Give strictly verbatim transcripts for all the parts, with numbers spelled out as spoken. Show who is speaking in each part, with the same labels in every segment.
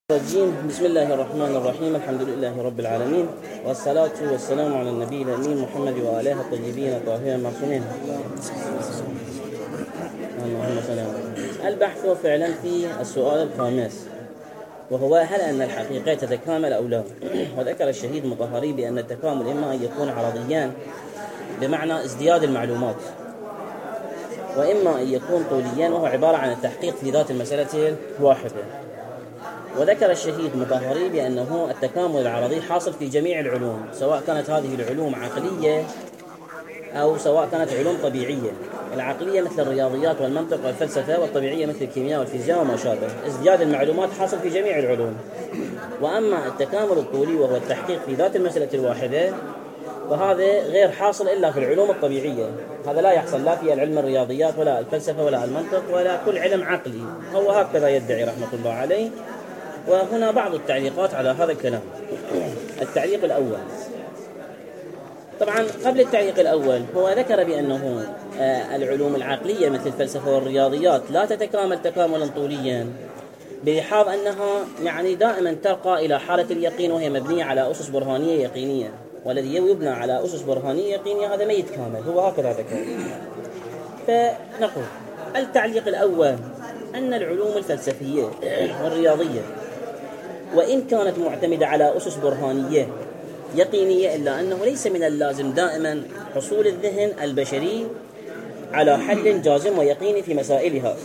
Speaker 1: الرجيم. بسم الله الرحمن الرحيم. الحمد لله رب العالمين، والصلاة والسلام على النبي الأمين محمد وآله الطيبين الطاهرين المعصومين. اللهم صل على محمد. البحث فعلا في السؤال الخامس، وهو هل أن الحقيقة تتكامل أو لا؟ وذكر الشهيد مطهري بأن التكامل إما أن يكون عرضيان بمعنى ازدياد المعلومات، وإما أن يكون طوليان وهو عبارة عن التحقيق في ذات المسألة الواحدة. وذكر الشهيد مطهري بأنه التكامل العرضي حاصل في جميع العلوم، سواء كانت هذه العلوم عقلية أو سواء كانت علوم طبيعية. العقلية مثل الرياضيات والمنطق والفلسفة، والطبيعية مثل الكيمياء والفيزياء وما شابه. ازدياد المعلومات حاصل في جميع العلوم. وأما التكامل الطولي وهو التحقيق في ذات المسألة الواحدة، وهذا غير حاصل إلا في العلوم الطبيعية. هذا لا يحصل لا في العلم الرياضيات ولا الفلسفة ولا المنطق ولا كل علم عقلي. هو هكذا يدعي رحمة الله عليه. وهنا بعض التعليقات على هذا الكلام. التعليق الأول، طبعا قبل التعليق الأول هو ذكر بأنه العلوم العقلية مثل الفلسفة والرياضيات لا تتكامل تكاملا طوليا، بلحاظ أنها يعني دائما ترقى إلى حالة اليقين، وهي مبنية على أسس برهانية يقينية، والذي يبنى على أسس برهانية يقينية هذا ما يتكامل. هو هكذا ذكر. فنقول التعليق الأول أن العلوم الفلسفية والرياضية وإن كانت معتمدة على أسس برهانية يقينية، إلا أنه ليس من اللازم دائما حصول الذهن البشري على حل جازم ويقيني في مسائلها،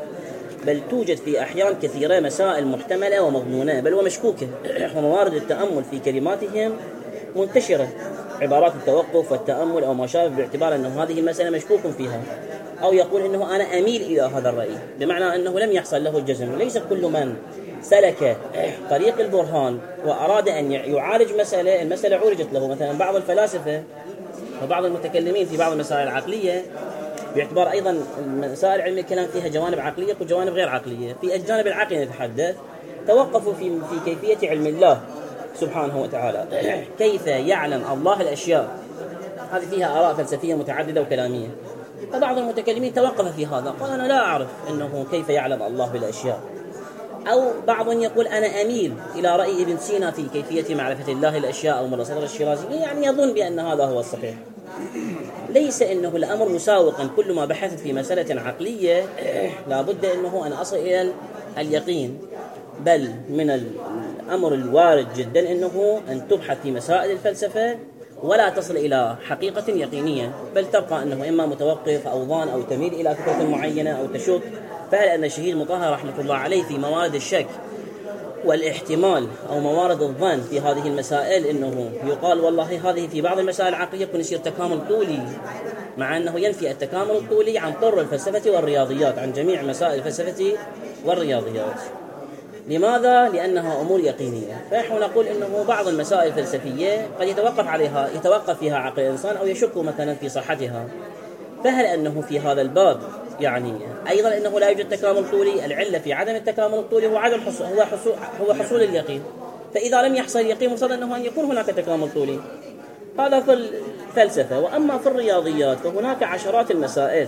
Speaker 1: بل توجد في أحيان كثيرة مسائل محتملة ومظنونة بل ومشكوكة، وموارد التأمل في كلماتهم منتشرة، عبارات التوقف والتأمل أو ما شابه، باعتبار أنه هذه المسألة مشكوك فيها، أو يقول أنه أنا أميل إلى هذا الرأي، بمعنى أنه لم يحصل له الجزم. ليس كل من سلك طريق البرهان وأراد أن يعالج مسألة المسألة عولجت له. مثلا بعض الفلاسفة وبعض المتكلمين في بعض المسائل العقلية، باعتبار أيضا مسائل علم الكلام فيها جوانب عقلية وجوانب غير عقلية، في الجانب العقلي نتحدث، توقفوا في في كيفية علم الله سبحانه وتعالى، كيف يعلم الله الأشياء. هذه فيها آراء فلسفية متعددة وكلامية. فبعض المتكلمين توقف في هذا، قال أنا لا أعرف أنه كيف يعلم الله بالأشياء. أو بعض يقول أنا أميل إلى رأي ابن سينا في كيفية معرفة الله الأشياء أو مرة صدر الشيرازي، يعني يظن بأن هذا هو الصحيح. ليس أنه الأمر مساوقا، كل ما بحثت في مسألة عقلية لابد أنه أن أصل إلى اليقين، بل من الأمر الوارد جدا أنه أن تبحث في مسائل الفلسفة ولا تصل إلى حقيقة يقينية، بل تبقى أنه إما متوقف أو ظان أو تميل إلى فكرة معينة أو تشك. فهل أن الشهيد مطهر رحمة الله عليه في موارد الشك والاحتمال أو موارد الظن في هذه المسائل أنه يقال والله هذه في بعض المسائل العقلية يكون يصير تكامل طولي، مع أنه ينفي التكامل الطولي عن طر الفلسفة والرياضيات، عن جميع مسائل الفلسفة والرياضيات. لماذا؟ لأنها أمور يقينية. فنحن نقول أنه بعض المسائل الفلسفية قد يتوقف عليها يتوقف فيها عقل الإنسان أو يشك مثلا في صحتها. فهل أنه في هذا الباب يعني أيضا أنه لا يوجد تكامل طولي؟ العلة في عدم التكامل الطولي هو عدم حصول هو حصول هو حصول اليقين. فإذا لم يحصل اليقين مفترض أنه أن يكون هناك تكامل طولي. هذا في الفلسفة. وأما في الرياضيات فهناك عشرات المسائل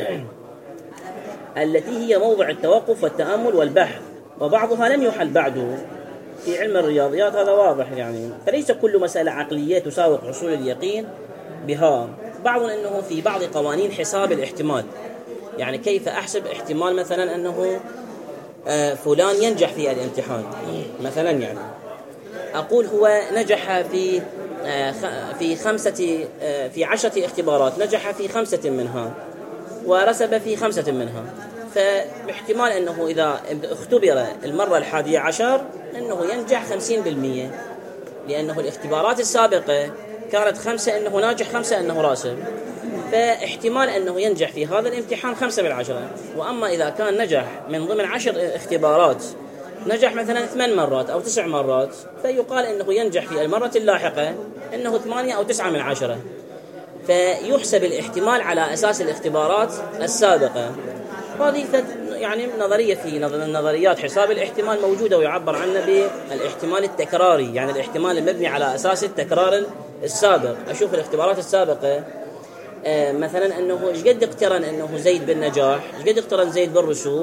Speaker 1: التي هي موضع التوقف والتأمل والبحث، وبعضها لم يحل بعده في علم الرياضيات، هذا واضح يعني. فليس كل مسألة عقلية تساوق حصول اليقين بها. بعض أنه في بعض قوانين حساب الاحتمال، يعني كيف أحسب احتمال مثلا أنه فلان ينجح في الامتحان مثلا، يعني أقول هو نجح في في خمسة في عشرة اختبارات، نجح في خمسة منها ورسب في خمسة منها، فاحتمال أنه إذا اختبر المرة الحادية عشر أنه ينجح خمسين بالمئة، لأنه الاختبارات السابقة كانت خمسة أنه ناجح خمسة أنه راسب، فاحتمال أنه ينجح في هذا الامتحان خمسة بالعشرة. وأما إذا كان نجح من ضمن عشر اختبارات نجح مثلا ثمان مرات أو تسع مرات، فيقال أنه ينجح في المرة اللاحقة أنه ثمانية أو تسعة من عشرة، فيحسب الاحتمال على أساس الاختبارات السابقة. هذه يعني نظرية في نظريات حساب الاحتمال موجودة، ويعبر عنه بالاحتمال التكراري، يعني الاحتمال المبني على أساس التكرار السابق. أشوف الاختبارات السابقة مثلا أنه إيش قد اقترن أنه زيد بالنجاح، إيش قد اقترن زيد بالرسوب،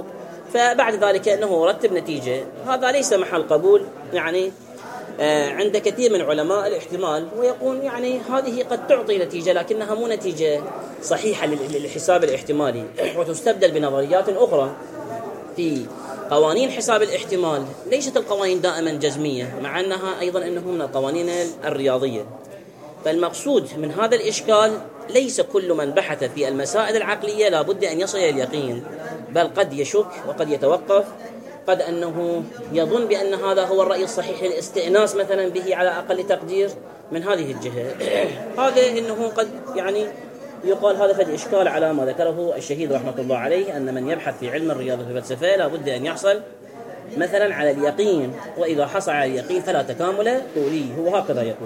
Speaker 1: فبعد ذلك أنه رتب نتيجة. هذا ليس محل قبول يعني عند كثير من علماء الاحتمال، ويقول يعني هذه قد تعطي نتيجة لكنها مو نتيجة صحيحة للحساب الاحتمالي، وتستبدل بنظريات أخرى. في قوانين حساب الاحتمال ليست القوانين دائما جزمية، مع أنها أيضا أنه من القوانين الرياضية. فالمقصود من هذا الإشكال ليس كل من بحث في المسائل العقلية لا بد أن يصل إلى اليقين، بل قد يشك وقد يتوقف، قد أنه يظن بأن هذا هو الرأي الصحيح للاستئناس مثلا به على أقل تقدير من هذه الجهة. هذا إنه قد يعني يقال هذا فد إشكال على ما ذكره الشهيد رحمة الله عليه، أن من يبحث في علم الرياضة في الفلسفة لا بد أن يحصل مثلا على اليقين، وإذا حصل على اليقين فلا تكامل طولي، هو هكذا يقول.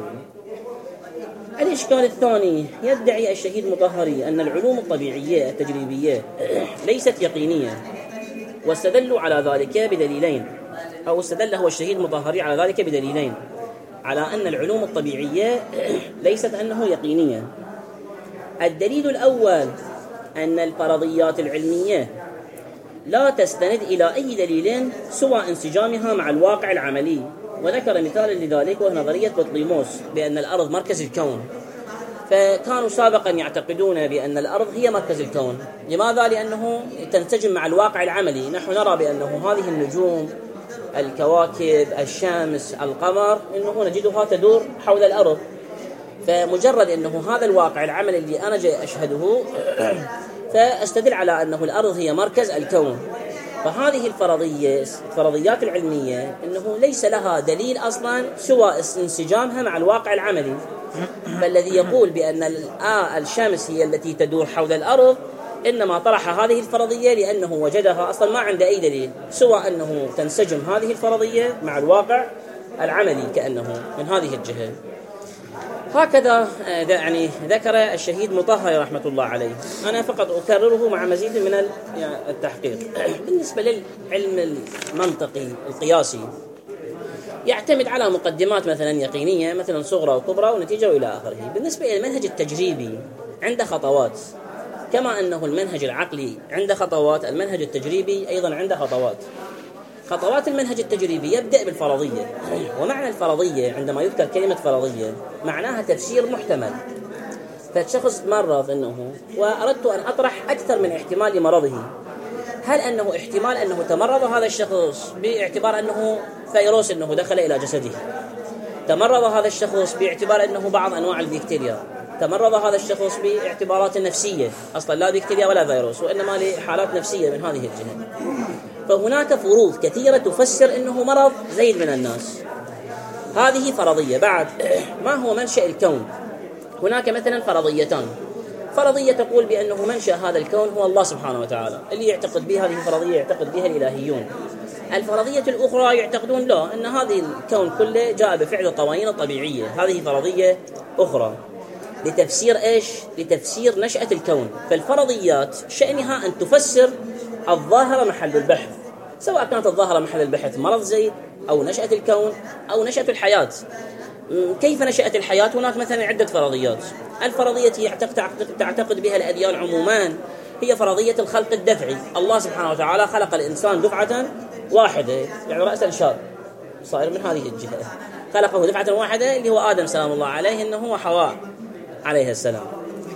Speaker 1: الإشكال الثاني، يدعي الشهيد مطهري أن العلوم الطبيعية التجريبية ليست يقينية، واستدلوا على ذلك بدليلين، أو استدل هو الشهيد مطهري على ذلك بدليلين على أن العلوم الطبيعية ليست أنه يقينية. الدليل الأول أن الفرضيات العلمية لا تستند إلى أي دليل سوى انسجامها مع الواقع العملي، وذكر مثالا لذلك وهو نظرية بطليموس بأن الأرض مركز الكون. فكانوا سابقا يعتقدون بأن الأرض هي مركز الكون. لماذا؟ لأنه تنسجم مع الواقع العملي. نحن نرى بأنه هذه النجوم، الكواكب، الشمس، القمر، إنه نجدها تدور حول الأرض. فمجرد أنه هذا الواقع العملي اللي أنا جاي أشهده فأستدل على أنه الأرض هي مركز الكون. فهذه الفرضية الفرضيات العلمية إنه ليس لها دليل أصلا سوى انسجامها مع الواقع العملي. فالذي يقول بأن الشمس هي التي تدور حول الأرض إنما طرح هذه الفرضية لأنه وجدها أصلا ما عنده أي دليل سوى أنه تنسجم هذه الفرضية مع الواقع العملي كأنه من هذه الجهة. هكذا يعني ذكر الشهيد مطهري رحمة الله عليه. أنا فقط أكرره مع مزيد من التحقيق. بالنسبة للعلم المنطقي القياسي يعتمد على مقدمات مثلا يقينية مثلا صغرى وكبرى ونتيجة وإلى آخره. بالنسبة إلى المنهج التجريبي عنده خطوات، كما أنه المنهج العقلي عنده خطوات، المنهج التجريبي أيضا عنده خطوات. خطوات المنهج التجريبي يبدأ بالفرضية، ومعنى الفرضية عندما يذكر كلمة فرضية معناها تفسير محتمل. فالشخص مرض أنه وأردت أن أطرح أكثر من احتمال لمرضه. هل أنه احتمال أنه تمرض هذا الشخص باعتبار أنه فيروس أنه دخل إلى جسده، تمرض هذا الشخص باعتبار أنه بعض أنواع البكتيريا، تمرض هذا الشخص باعتبارات نفسية أصلا لا بكتيريا ولا فيروس وإنما لحالات نفسية من هذه الجهة. فهناك فروض كثيرة تفسر أنه مرض زيد من الناس. هذه فرضية. بعد ما هو منشأ الكون؟ هناك مثلا فرضيتان. فرضية تقول بأنه منشأ هذا الكون هو الله سبحانه وتعالى، اللي يعتقد بها هذه الفرضية يعتقد بها الإلهيون. الفرضية الأخرى يعتقدون لا، أن هذه الكون كله جاء بفعل القوانين الطبيعية. هذه فرضية أخرى لتفسير إيش؟ لتفسير نشأة الكون. فالفرضيات شأنها أن تفسر الظاهرة محل البحث، سواء كانت الظاهرة محل البحث مرض زيد أو نشأة الكون أو نشأة الحياة. كيف نشأت الحياة؟ هناك مثلا عدة فرضيات. الفرضية تعتقد بها الأديان عموما هي فرضية الخلق الدفعي. الله سبحانه وتعالى خلق الإنسان دفعة واحدة، يعني رأسا شاب صائر من هذه الجهة، خلقه دفعة واحدة اللي هو آدم سلام الله عليه إنه هو حواء عليه السلام.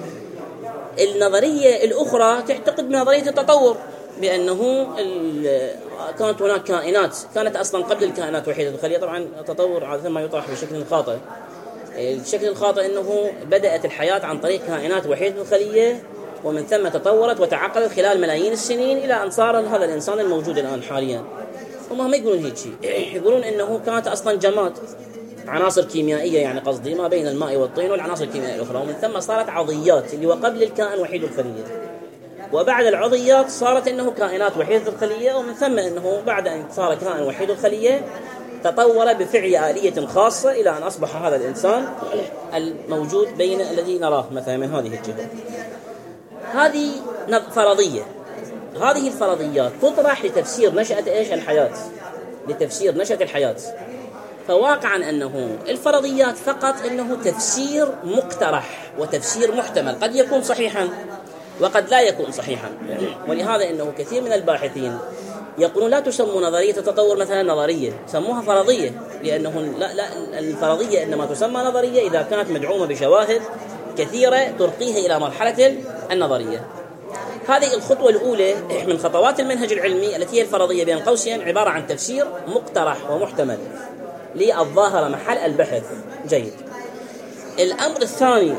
Speaker 1: النظرية الأخرى تعتقد بنظرية التطور، بأنه كانت هناك كائنات كانت أصلا قبل الكائنات وحيدة الخلية. طبعا التطور عادة ما يطرح بشكل خاطئ. الشكل الخاطئ أنه بدأت الحياة عن طريق كائنات وحيدة الخلية، ومن ثم تطورت وتعقدت خلال ملايين السنين إلى أن صار هذا الإنسان الموجود الآن حاليا. هم ما يقولون هيك شيء، يقولون أنه كانت أصلا جماد، عناصر كيميائية يعني قصدي ما بين الماء والطين والعناصر الكيميائية الأخرى، ومن ثم صارت عضيات اللي هو قبل الكائن وحيد الخلية، وبعد العضيات صارت أنه كائنات وحيدة الخلية، ومن ثم أنه بعد أن صار كائن وحيد الخلية تطور بفعل آلية خاصة إلى أن أصبح هذا الإنسان الموجود بين الذي نراه مثلا من هذه الجهة. هذه فرضية. هذه الفرضيات تطرح لتفسير نشأة إيش؟ الحياة، لتفسير نشأة الحياة. فواقعا أنه الفرضيات فقط أنه تفسير مقترح وتفسير محتمل، قد يكون صحيحا وقد لا يكون صحيحا. ولهذا أنه كثير من الباحثين يقولون لا تسموا نظرية التطور مثلا نظرية، سموها فرضية، لأنه لا لا الفرضية إنما تسمى نظرية إذا كانت مدعومة بشواهد كثيرة ترقيها إلى مرحلة النظرية. هذه الخطوة الأولى من خطوات المنهج العلمي التي هي الفرضية بين قوسين، عبارة عن تفسير مقترح ومحتمل للظاهرة محل البحث. جيد. الأمر الثاني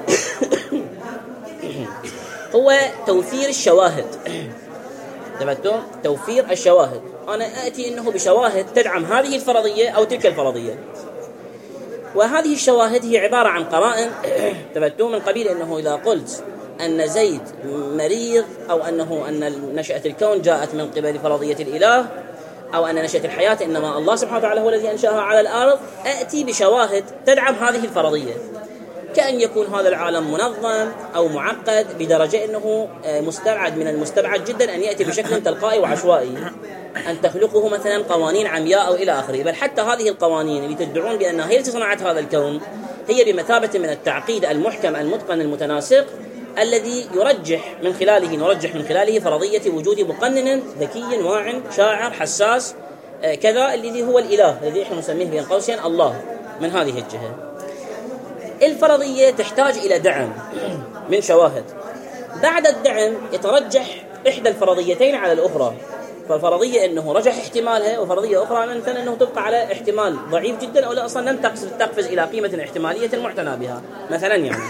Speaker 1: هو توفير الشواهد. تمام، توفير الشواهد. أنا آتي إنه بشواهد تدعم هذه الفرضية أو تلك الفرضية، وهذه الشواهد هي عبارة عن قرائن تبتو من قبيل أنه إذا قلت أن زيد مريض، أو أنه أن نشأة الكون جاءت من قبل فرضية الإله، أو أن نشأة الحياة إنما الله سبحانه وتعالى هو الذي أنشأها على الأرض، أأتي بشواهد تدعم هذه الفرضية، كأن يكون هذا العالم منظم أو معقد بدرجة أنه مستبعد من المستبعد جدا أن يأتي بشكل تلقائي وعشوائي، أن تخلقه مثلا قوانين عمياء أو إلى آخره. بل حتى هذه القوانين اللي تدعون بأنها هي التي صنعت هذا الكون هي بمثابة من التعقيد المحكم المتقن المتناسق الذي يرجح من خلاله نرجح من خلاله فرضية وجود مقنن ذكي واع شاعر حساس كذا، الذي هو الإله الذي احنا نسميه بين قوسين الله. من هذه الجهة الفرضية تحتاج إلى دعم من شواهد. بعد الدعم يترجح إحدى الفرضيتين على الأخرى، ففرضية أنه رجح احتمالها، وفرضية أخرى مثلا أنه تبقى على احتمال ضعيف جدا أو لا أصلا لم تقفز إلى قيمة احتمالية معتنى بها مثلا يعني.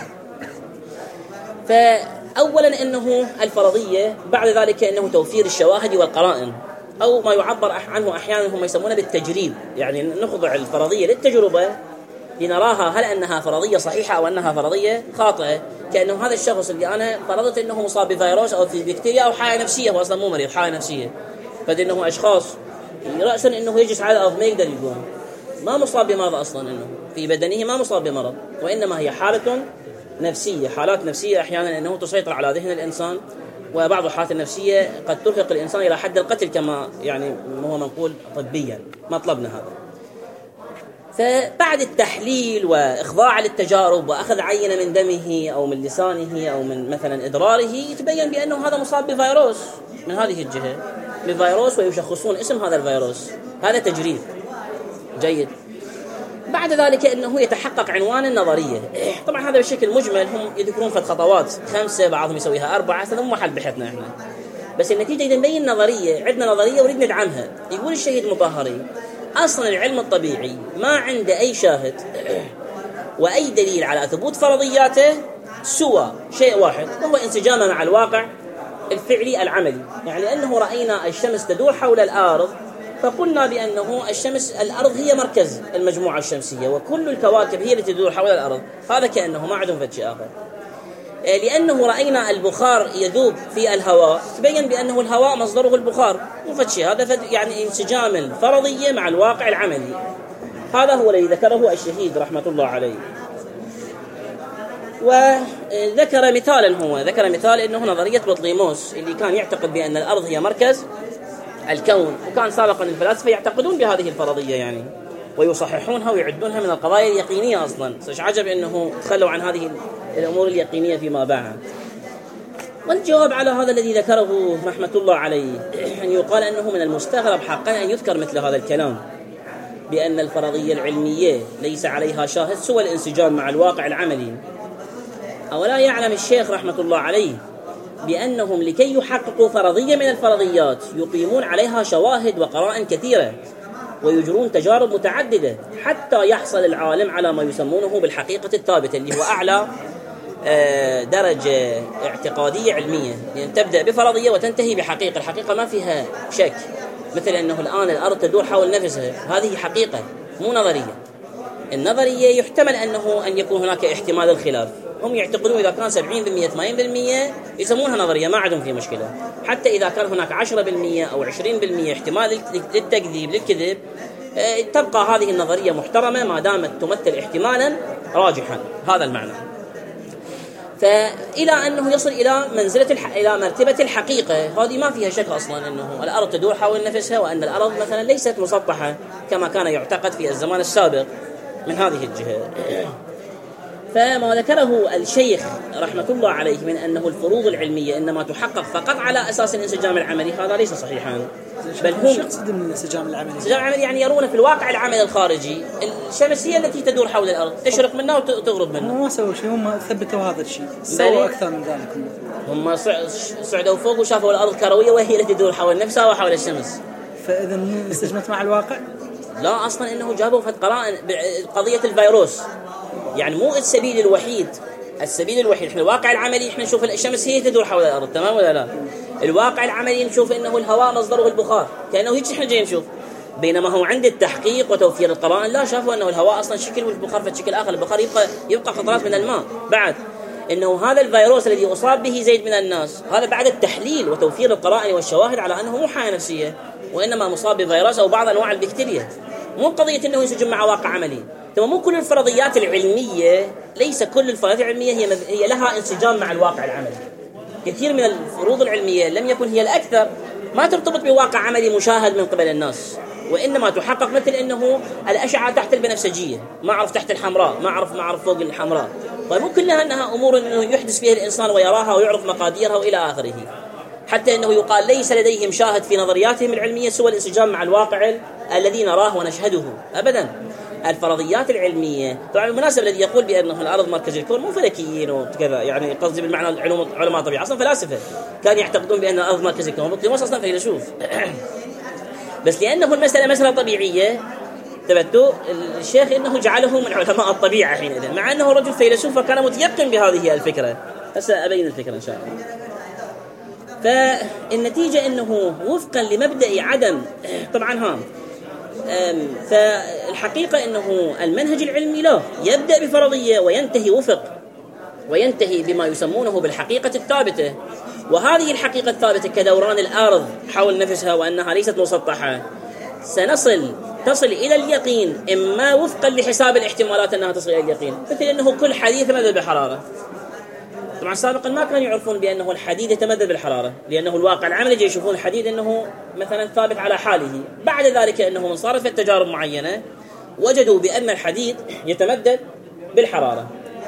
Speaker 1: فأولا أنه الفرضية، بعد ذلك أنه توفير الشواهد والقرائن، أو ما يعبر عنه أحيانا هم يسمونه بالتجريب، يعني نخضع الفرضية للتجربة لنراها هل أنها فرضية صحيحة أو أنها فرضية خاطئة. كأنه هذا الشخص اللي أنا فرضت أنه مصاب بفيروس أو في بكتيريا أو حالة نفسية، هو أصلا مو مريض، حالة نفسية، فإنه أشخاص رأسا أنه يجلس على الأرض ما يقدر يقوم، ما مصاب بمرض أصلا، أنه في بدنه ما مصاب بمرض، وإنما هي حالة نفسية، حالات نفسية أحيانا أنه تسيطر على ذهن الإنسان، وبعض الحالات النفسية قد ترهق الإنسان إلى حد القتل كما يعني هو منقول طبيا، ما طلبنا هذا. فبعد التحليل وإخضاع للتجارب وأخذ عينة من دمه أو من لسانه أو من مثلا إدراره، يتبين بأنه هذا مصاب بفيروس من هذه الجهة، بفيروس، ويشخصون اسم هذا الفيروس. هذا تجريب. جيد. بعد ذلك أنه يتحقق عنوان النظرية. طبعا هذا بشكل مجمل، هم يذكرون في خطوات خمسة، بعضهم يسويها أربعة، هذا مو محل بحثنا إحنا، بس النتيجة إذا نبين نظرية، عندنا نظرية وريد ندعمها. يقول الشهيد المطهري أصلا العلم الطبيعي ما عنده أي شاهد وأي دليل على ثبوت فرضياته سوى شيء واحد، وهو انسجامه مع الواقع الفعلي العملي. يعني أنه رأينا الشمس تدور حول الأرض، فقلنا بأنه الشمس الأرض هي مركز المجموعة الشمسية، وكل الكواكب هي التي تدور حول الأرض. هذا كأنه ما عندهم فد شيء آخر. لأنه رأينا البخار يذوب في الهواء، تبين بأنه الهواء مصدره البخار، وفتشي هذا فد يعني انسجام الفرضية مع الواقع العملي. هذا هو الذي ذكره الشهيد رحمة الله عليه. وذكر مثالا، هو ذكر مثال أنه نظرية بطليموس اللي كان يعتقد بأن الأرض هي مركز الكون، وكان سابقا الفلاسفة يعتقدون بهذه الفرضية يعني، ويصححونها ويعدونها من القضايا اليقينية أصلا. سيش عجب أنه تخلوا عن هذه الأمور اليقينية فيما بعد. والجواب على هذا الذي ذكره رحمة الله عليه أن يقال أنه من المستغرب حقا أن يذكر مثل هذا الكلام، بأن الفرضية العلمية ليس عليها شاهد سوى الانسجام مع الواقع العملي. أولا يعلم الشيخ رحمة الله عليه بأنهم لكي يحققوا فرضية من الفرضيات يقيمون عليها شواهد وقرائن كثيرة، ويجرون تجارب متعددة حتى يحصل العالم على ما يسمونه بالحقيقة الثابتة، اللي هو أعلى درجة اعتقادية علمية، يعني تبدأ بفرضية وتنتهي بحقيقة. الحقيقة ما فيها شك، مثل أنه الآن الأرض تدور حول نفسها، هذه حقيقة مو نظرية. النظرية يحتمل أنه أن يكون هناك احتمال الخلاف، هم يعتقدون إذا كان سبعين بالمئة ثمانين بالمئة يسمونها نظرية، ما عندهم في مشكلة. حتى إذا كان هناك عشرة بالمئة أو عشرين بالمئة احتمال للتكذيب للكذب، تبقى هذه النظرية محترمة ما دامت تمثل احتمالا راجحا. هذا المعنى. فإلى أنه يصل إلى منزلة الح... إلى مرتبة الحقيقة، هذه ما فيها شك أصلا أنه الأرض تدور حول نفسها، وأن الأرض مثلا ليست مسطحة كما كان يعتقد في الزمان السابق من هذه الجهة. فما ذكره الشيخ رحمة الله عليه من أنه الفروض العلمية إنما تحقق فقط على أساس الانسجام العملي، هذا ليس صحيحا. بل هم
Speaker 2: شو يقصد من الانسجام العملي؟
Speaker 1: الانسجام العملي يعني يرون في الواقع العمل الخارجي الشمس هي التي تدور حول الأرض، تشرق منها وتغرب منها.
Speaker 2: هم ما سووا شيء، هم ثبتوا هذا الشيء، سووا أكثر من ذلك.
Speaker 1: هم صعدوا فوق وشافوا الأرض كروية وهي التي تدور حول نفسها وحول الشمس.
Speaker 2: فإذا استجمت مع الواقع؟
Speaker 1: لا، أصلا إنه جابوا فت قرائن قضية الفيروس، يعني مو السبيل الوحيد. السبيل الوحيد إحنا الواقع العملي إحنا نشوف الشمس هي تدور حول الأرض، تمام ولا لا؟ الواقع العملي نشوف إنه الهواء مصدره البخار، كأنه هيك إحنا جاي نشوف. بينما هو عند التحقيق وتوفير القرائن لا، شافوا أنه الهواء أصلا شكل والبخار في شكل آخر. البخار يبقى يبقى قطرات من الماء. بعد إنه هذا الفيروس الذي أصاب به زيد من الناس، هذا بعد التحليل وتوفير القرائن والشواهد على أنه مو حالة نفسية، وإنما مصاب بفيروس أو بعض أنواع البكتيريا. مو قضية أنه ينسجم مع واقع عملي. ثم مو كل الفرضيات العلمية، ليس كل الفرضيات العلمية هي هي لها انسجام مع الواقع العملي. كثير من الفروض العلمية لم يكن هي الأكثر ما ترتبط بواقع عملي مشاهد من قبل الناس، وإنما تحقق مثل أنه الأشعة تحت البنفسجية، ما أعرف تحت الحمراء، ما أعرف ما أعرف فوق الحمراء. طيب مو كلها أنها أمور أنه يحدث فيها الإنسان ويراها ويعرف مقاديرها وإلى آخره. حتى أنه يقال ليس لديهم شاهد في نظرياتهم العلمية سوى الانسجام مع الواقع الذي نراه ونشهده. أبدا الفرضيات العلمية طبعا بالمناسبة الذي يقول بأنه الأرض مركز الكون مو فلكيين وكذا، يعني قصدي بالمعنى العلوم علماء طبيعة، أصلا فلاسفة كانوا يعتقدون بأن الأرض مركز الكون، بطليموس أصلا فيلسوف. بس لأنه المسألة مسألة طبيعية تبتو الشيخ إنه جعله من علماء الطبيعة حينئذ، مع أنه رجل فيلسوف فكان متيقن بهذه الفكرة. هسه أبين الفكرة إن شاء الله. فالنتيجة إنه وفقا لمبدأ عدم طبعا هام فالحقيقة إنه المنهج العلمي له يبدأ بفرضية وينتهي وفق وينتهي بما يسمونه بالحقيقة الثابتة. وهذه الحقيقة الثابتة كدوران الأرض حول نفسها وأنها ليست مسطحة، سنصل تصل إلى اليقين إما وفقا لحساب الاحتمالات أنها تصل إلى اليقين، مثل أنه كل حديد يتمدد بالحرارة. طبعا سابقا ما كانوا يعرفون بأنه الحديد يتمدد بالحرارة، لأنه الواقع العملي جاي يشوفون الحديد أنه مثلا ثابت على حاله. بعد ذلك أنه من صارت التجارب معينة وجدوا بأن الحديد يتمدد بالحرارة،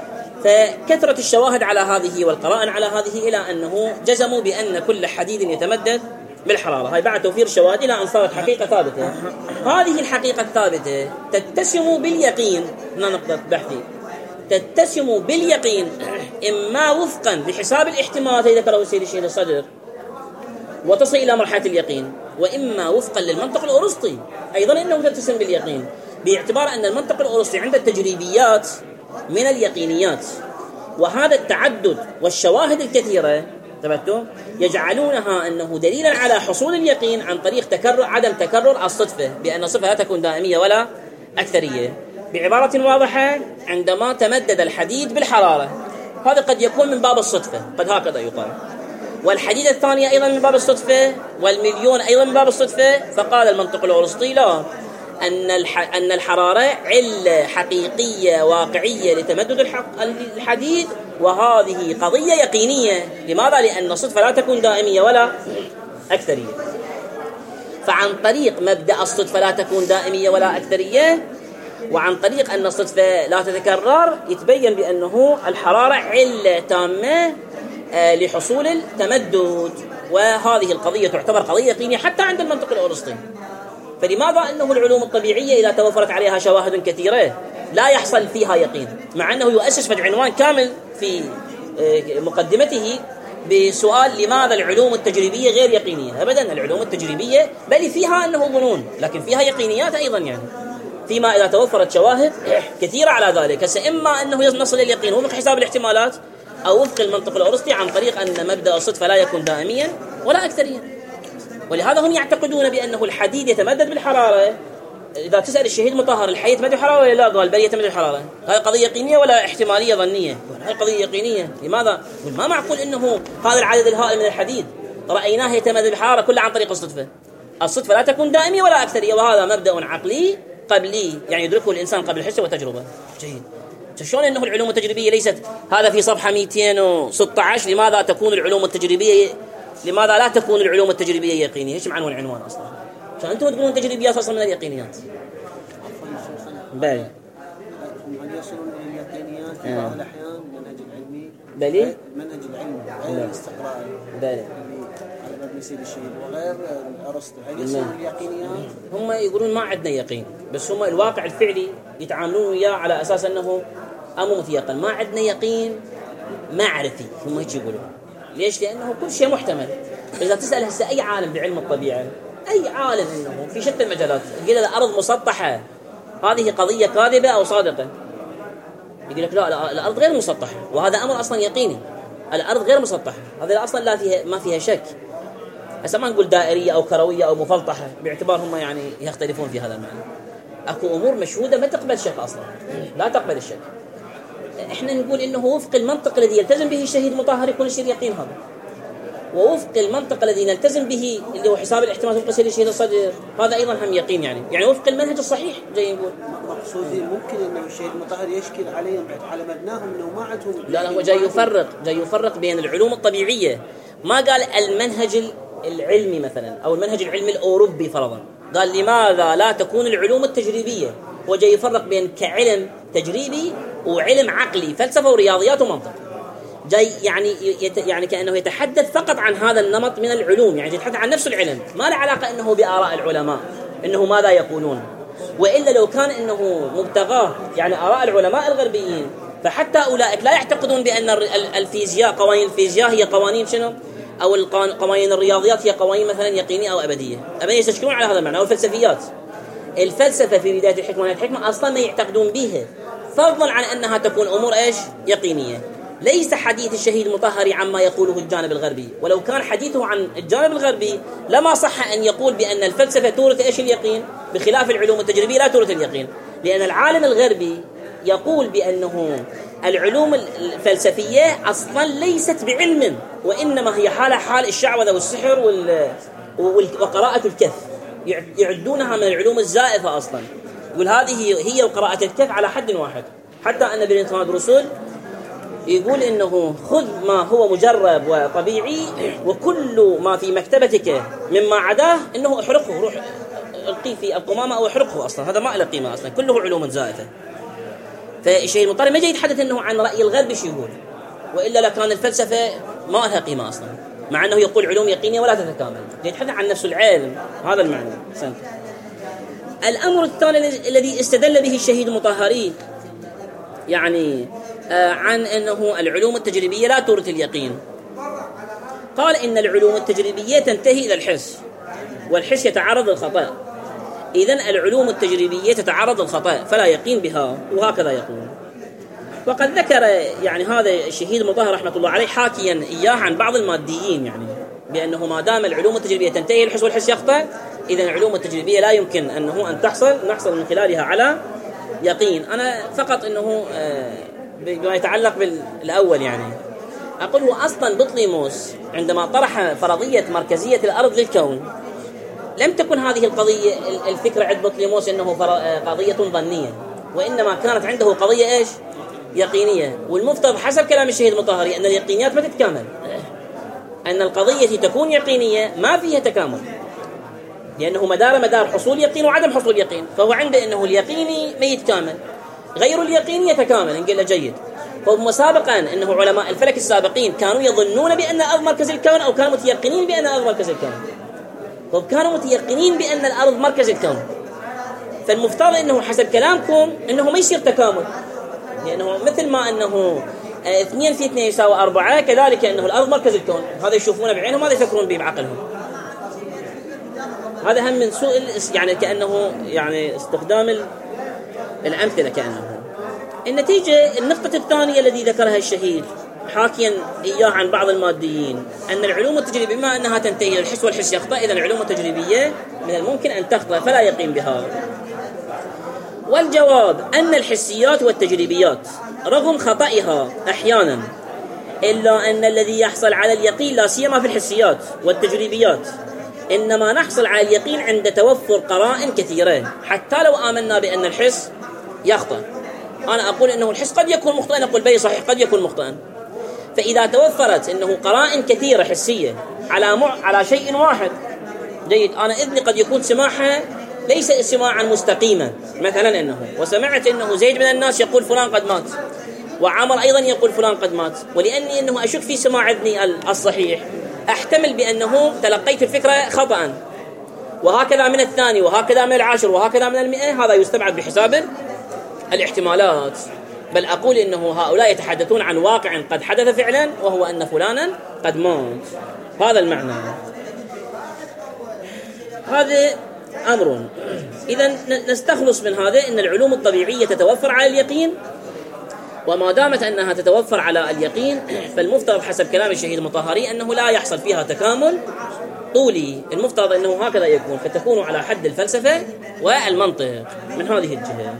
Speaker 1: فكثرت الشواهد على هذه والقرائن على هذه إلى أنه جزموا بأن كل حديد يتمدد بالحرارة. هاي بعد توفير الشواهد إلى أن صارت حقيقة ثابتة. هذه الحقيقة الثابتة تتسم باليقين، هنا نقطة بحثي، تتسم باليقين إما وفقا لحساب الاحتمالات إذا ذكره السيد الشيخ الصدر وتصل إلى مرحلة اليقين، وإما وفقا للمنطق الأرسطي أيضا إنه تتسم باليقين، باعتبار أن المنطق الأرسطي عند التجريبيات من اليقينيات. وهذا التعدد والشواهد الكثيرة تبتو يجعلونها أنه دليلا على حصول اليقين عن طريق تكرر عدم تكرر الصدفة، بأن الصفة لا تكون دائمية ولا أكثرية. بعبارة واضحة، عندما تمدد الحديد بالحرارة هذا قد يكون من باب الصدفة، قد هكذا يقال، والحديد الثانية أيضا من باب الصدفة، والمليون أيضا من باب الصدفة. فقال المنطق الأرسطي لا، أن أن الحرارة علة حقيقية واقعية لتمدد الحديد، وهذه قضية يقينية. لماذا؟ لأن الصدفة لا تكون دائمية ولا أكثرية. فعن طريق مبدأ الصدفة لا تكون دائمية ولا أكثرية، وعن طريق أن الصدفة لا تتكرر، يتبين بأنه الحرارة علة تامة لحصول التمدد. وهذه القضية تعتبر قضية يقينية حتى عند المنطق الأرسطي. فلماذا أنه العلوم الطبيعية إذا توفرت عليها شواهد كثيرة لا يحصل فيها يقين، مع أنه يؤسس في عنوان كامل في مقدمته بسؤال لماذا العلوم التجريبية غير يقينية؟ أبدا، العلوم التجريبية بل فيها أنه ظنون لكن فيها يقينيات أيضا، يعني فيما إذا توفرت شواهد كثيرة على ذلك. إما أنه نصل إلى اليقين وفق حساب الاحتمالات، أو وفق المنطق الأرسطي عن طريق أن مبدأ الصدفة لا يكون دائميا ولا أكثريا. ولهذا هم يعتقدون بأنه الحديد يتمدد بالحرارة. إذا تسأل الشهيد مطهر الحي يتمدد بالحرارة ولا لا؟ قال بل يتمدد بالحرارة. هذه قضية يقينية ولا احتمالية ظنية؟ هذه قضية يقينية. لماذا؟ ما معقول إنه هذا العدد الهائل من الحديد رأيناه يتمدد بالحرارة كلها عن طريق الصدفة. الصدفة لا تكون دائمية ولا أكثرية، وهذا مبدأ عقلي قبلي، يعني يدركه الإنسان قبل الحس والتجربة. جيد. شلون إنه العلوم التجريبية ليست، هذا في صفحة مئتين وستة عشر، لماذا تكون العلوم التجريبية لماذا لا تكون العلوم التجريبية يقينية؟ ايش معنى العنوان أصلا؟ فأنتم تقولون التجريبيات أصلا من اليقينيات. بلي.
Speaker 3: من يصلون إلى اليقينيات في بعض الأحيان منهج العلمي.
Speaker 1: بلي.
Speaker 3: منهج العلمي. الاستقراء.
Speaker 1: بلي.
Speaker 3: سيد الشهيد وغير أرسطو هل يصيرون اليقينيات؟
Speaker 1: هم يقولون ما عندنا يقين، بس هم الواقع الفعلي يتعاملون وياه على أساس أنه أمر متيقن. ما عندنا يقين معرفي، هم هيك يقولون. ليش؟ لأنه كل شيء محتمل. إذا تسأل هسه أي عالم بعلم الطبيعة، أي عالم إنه في شتى المجالات، قيل الأرض مسطحة، هذه قضية كاذبة أو صادقة؟ يقول لك لا الأرض غير مسطحة، وهذا أمر أصلا يقيني. الأرض غير مسطحة، هذا أصلا لا فيها ما فيها شك. هسه ما نقول دائرية أو كروية أو مفلطحة، باعتبار هم يعني يختلفون في هذا المعنى. أكو أمور مشهودة ما تقبل شك أصلا، لا تقبل الشك. إحنا نقول إنه وفق المنطق الذي يلتزم به الشهيد مطهر يكون الشيء يقين هذا، ووفق المنطق الذي نلتزم به اللي هو حساب الاحتمال وفق سير الشهيد الصدر هذا أيضا هم يقين. يعني يعني وفق المنهج الصحيح جاي نقول.
Speaker 3: مقصودي ممكن إنه الشهيد مطهر يشكل عليهم على مبناهم إنه ما عندهم.
Speaker 1: لا لا هو جاي يفرق جاي يفرق بين العلوم الطبيعية. ما قال المنهج العلمي مثلا أو المنهج العلمي الأوروبي فرضا، قال لماذا لا تكون العلوم التجريبية. وجاي يفرق بين كعلم تجريبي وعلم عقلي، فلسفة ورياضيات ومنطق. جاي يعني يت يعني كأنه يتحدث فقط عن هذا النمط من العلوم، يعني يتحدث عن نفس العلم، ما له علاقة إنه بآراء العلماء إنه ماذا يقولون. وإلا لو كان إنه مبتغاه يعني آراء العلماء الغربيين، فحتى أولئك لا يعتقدون بأن الفيزياء قوانين الفيزياء هي قوانين شنو، أو قوانين الرياضيات هي قوانين مثلا يقينية أو أبدية. أبدية يستشكلون على هذا المعنى. أو الفلسفيات، الفلسفة في بداية الحكمة ونهاية الحكمة أصلا ما يعتقدون بها، فضلا عن أنها تكون أمور إيش يقينية. ليس حديث الشهيد مطهر عما يقوله الجانب الغربي، ولو كان حديثه عن الجانب الغربي لما صح أن يقول بأن الفلسفة تورث إيش اليقين، بخلاف العلوم التجريبية لا تورث اليقين. لأن العالم الغربي يقول بأنه العلوم الفلسفية أصلا ليست بعلم، وإنما هي حالة حال الشعوذة والسحر وقراءة الكهف، يعدونها من العلوم الزائفة أصلا. يقول هذه هي قراءة الكهف على حد واحد. حتى أن برنتهارد روسول يقول إنه خذ ما هو مجرب وطبيعي، وكل ما في مكتبتك مما عداه إنه احرقه، روح القيه في القمامة أو احرقه، أصلا هذا ما له قيمة، أصلا كله علوم زائفة. فالشيء المطهر ما جاي يتحدث إنه عن رأي الغرب شو يقول، وإلا لكان الفلسفة ما لها قيمة أصلا، مع أنه يقول علوم يقينية ولا تتكامل، جاي يتحدث عن نفس العلم. هذا المعنى. سنت. الأمر الثاني الذي استدل به الشهيد المطهري يعني آه عن أنه العلوم التجريبية لا تورث اليقين، قال إن العلوم التجريبية تنتهي إلى الحس، والحس يتعرض للخطأ، إذن العلوم التجريبية تتعرض للخطأ فلا يقين بها، وهكذا يقول. وقد ذكر يعني هذا الشهيد المطهر رحمة الله عليه حاكيا إياه عن بعض الماديين، يعني بأنه ما دام العلوم التجريبية تنتهي الحس والحس يخطأ، إذن العلوم التجريبية لا يمكن أنه أن تحصل نحصل من خلالها على يقين. أنا فقط أنه بما يتعلق بالأول يعني أقول هو أصلا بطليموس عندما طرح فرضية مركزية الأرض للكون، لم تكن هذه القضية الفكرة عند بطليموس أنه قضية ظنية، وإنما كانت عنده قضية إيش يقينية. والمفترض حسب كلام الشهيد المطهري أن اليقينيات ما تتكامل، أن القضية تكون يقينية ما فيها تكامل، لأنه مدار مدار حصول يقين وعدم حصول يقين. فهو عنده أنه اليقيني ما يتكامل، غير اليقيني يتكامل. نقول له جيد. فهم سابقا أنه علماء الفلك السابقين كانوا يظنون بأن الأرض مركز الكون، أو كانوا متيقنين بأن الأرض مركز الكون. فهم كانوا متيقنين بأن الأرض مركز الكون، فالمفترض أنه حسب كلامكم أنه ما يصير تكامل، لأنه مثل ما أنه اثنين في اثنين يساوي أربعة، كذلك أنه الأرض مركز الكون. هذا يشوفونه بعينهم، هذا يفكرون به بعقلهم. هذا هم من سوء يعني كأنه يعني استخدام الأمثلة. كأنه النتيجة النقطة الثانية الذي ذكرها الشهيد حاكيا إياه عن بعض الماديين أن العلوم التجريبية بما أنها تنتهي الحس والحس يخطأ، إذن العلوم التجريبية من الممكن أن تخطأ فلا يقين بها. والجواب أن الحسيات والتجريبيات رغم خطئها أحيانا، إلا أن الذي يحصل على اليقين لا سيما في الحسيات والتجريبيات إنما نحصل على اليقين عند توفر قرائن كثيرة. حتى لو آمنا بأن الحس يخطأ، أنا أقول إنه الحس قد يكون مخطئا، أقول بي صحيح قد يكون مخطئا. فإذا توفرت إنه قرائن كثيرة حسية على مع... على شيء واحد، جيد، أنا إذني قد يكون سماعها ليس سماعا مستقيما، مثلا إنه وسمعت إنه زيد من الناس يقول فلان قد مات، وعمر أيضا يقول فلان قد مات، ولأني إنه أشك في سماع إذني الصحيح أحتمل بأنه تلقيت الفكرة خطأ، وهكذا من الثاني، وهكذا من العاشر، وهكذا من المئة. هذا يستبعد بحساب الاحتمالات، بل أقول إنه هؤلاء يتحدثون عن واقع قد حدث فعلا، وهو أن فلانا قد مات. هذا المعنى. هذا أمر. إذن نستخلص من هذا أن العلوم الطبيعية تتوفر على اليقين، وما دامت أنها تتوفر على اليقين فالمفترض حسب كلام الشهيد المطهري أنه لا يحصل فيها تكامل طولي. المفترض أنه هكذا يكون، فتكون على حد الفلسفة والمنطق من هذه الجهة.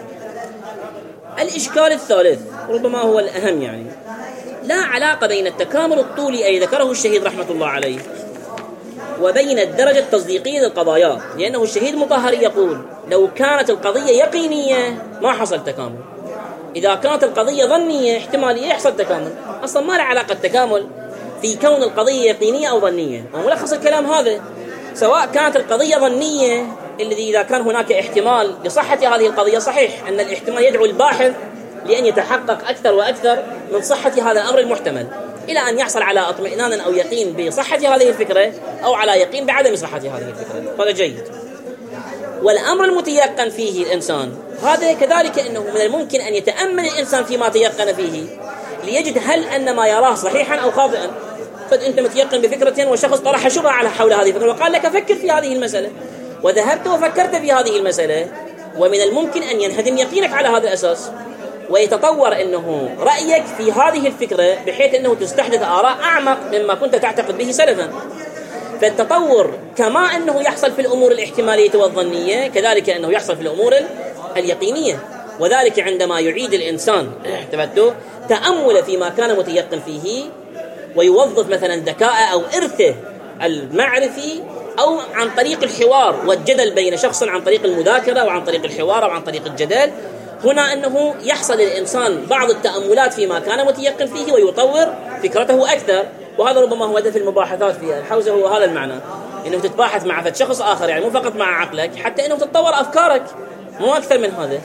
Speaker 1: الإشكال الثالث ربما هو الأهم، يعني لا علاقة بين التكامل الطولي أي ذكره الشهيد رحمة الله عليه وبين الدرجة التصديقية للقضايا، لأنه الشهيد المطهري يقول لو كانت القضية يقينية ما حصل تكامل، إذا كانت القضية ظنية احتمال يحصل تكامل. أصلا ما له علاقة التكامل في كون القضية يقينية أو ظنية، وملخص الكلام هذا سواء كانت القضية ظنية الذي إذا كان هناك احتمال لصحة هذه القضية، صحيح أن الاحتمال يدعو الباحث لأن يتحقق أكثر وأكثر من صحة هذا الأمر المحتمل إلى أن يحصل على اطمئنان أو يقين بصحة هذه الفكرة أو على يقين بعدم صحة هذه الفكرة. هذا جيد. والأمر المتيقن فيه الإنسان هذا كذلك أنه من الممكن أن يتأمل الإنسان فيما تيقن فيه ليجد هل أن ما يراه صحيحا أو خاطئا. فأنت متيقن بفكرة وشخص طرح شبهة على حول هذه الفكرة وقال لك فكر في هذه المسألة، وذهبت وفكرت في هذه المسألة، ومن الممكن أن ينهدم يقينك على هذا الأساس ويتطور أنه رأيك في هذه الفكرة بحيث أنه تستحدث آراء أعمق مما كنت تعتقد به سلفا. فالتطور كما أنه يحصل في الأمور الاحتمالية والظنية كذلك أنه يحصل في الأمور اليقينية، وذلك عندما يعيد الإنسان تبدو تأمل فيما كان متيقن فيه ويوظف مثلا ذكاء أو إرثه المعرفي أو عن طريق الحوار والجدل بين شخص عن طريق المذاكرة أو عن طريق الحوار أو عن طريق الجدل، هنا أنه يحصل الإنسان بعض التأملات فيما كان متيقن فيه ويطور فكرته أكثر. وهذا ربما هو هدف المباحثات في الحوزة، هو هذا المعنى، أنه تتباحث مع شخص آخر، يعني مو فقط مع عقلك، حتى أنه تتطور أفكارك، مو أكثر من هذا.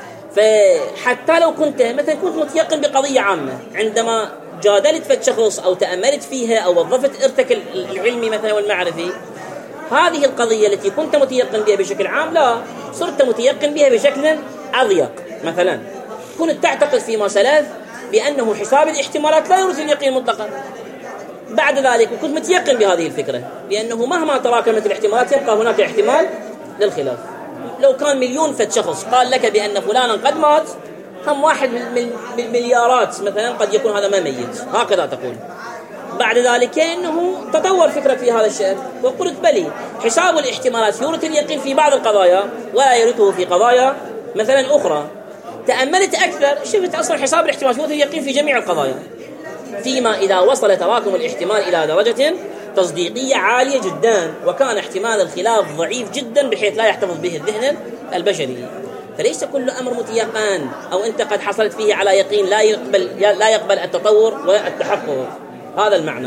Speaker 1: فحتى لو كنت مثلا كنت متيقن بقضية عامة، عندما جادلت في شخص أو تأملت فيها أو وظفت إرثك العلمي مثلا والمعرفي، هذه القضية التي كنت متيقن بها بشكل عام لا صرت متيقن بها بشكل أضيق. مثلا كنت تعتقد فيما سلف بأنه حساب الاحتمالات لا يورث اليقين مطلقا، بعد ذلك كنت متيقن بهذه الفكرة لأنه مهما تراكمت الاحتمالات يبقى هناك احتمال للخلاف. لو كان مليون فت شخص قال لك بأن فلانا قد مات، كم واحد من المليارات مثلا قد يكون هذا ما ميت، هكذا تقول. بعد ذلك أنه تطور فكرة في هذا الشأن وقلت بلي حساب الاحتمالات يورث اليقين في بعض القضايا ولا يورثه في قضايا مثلا أخرى. تأملت أكثر شفت أصلا حساب الاحتمالات يورث اليقين في جميع القضايا، فيما إذا وصل تراكم الاحتمال إلى درجة تصديقية عالية جدا وكان احتمال الخلاف ضعيف جدا بحيث لا يحتفظ به الذهن البشري. فليس كل أمر متيقن أو أنت قد حصلت فيه على يقين لا يقبل لا يقبل التطور والتحقق. هذا المعنى.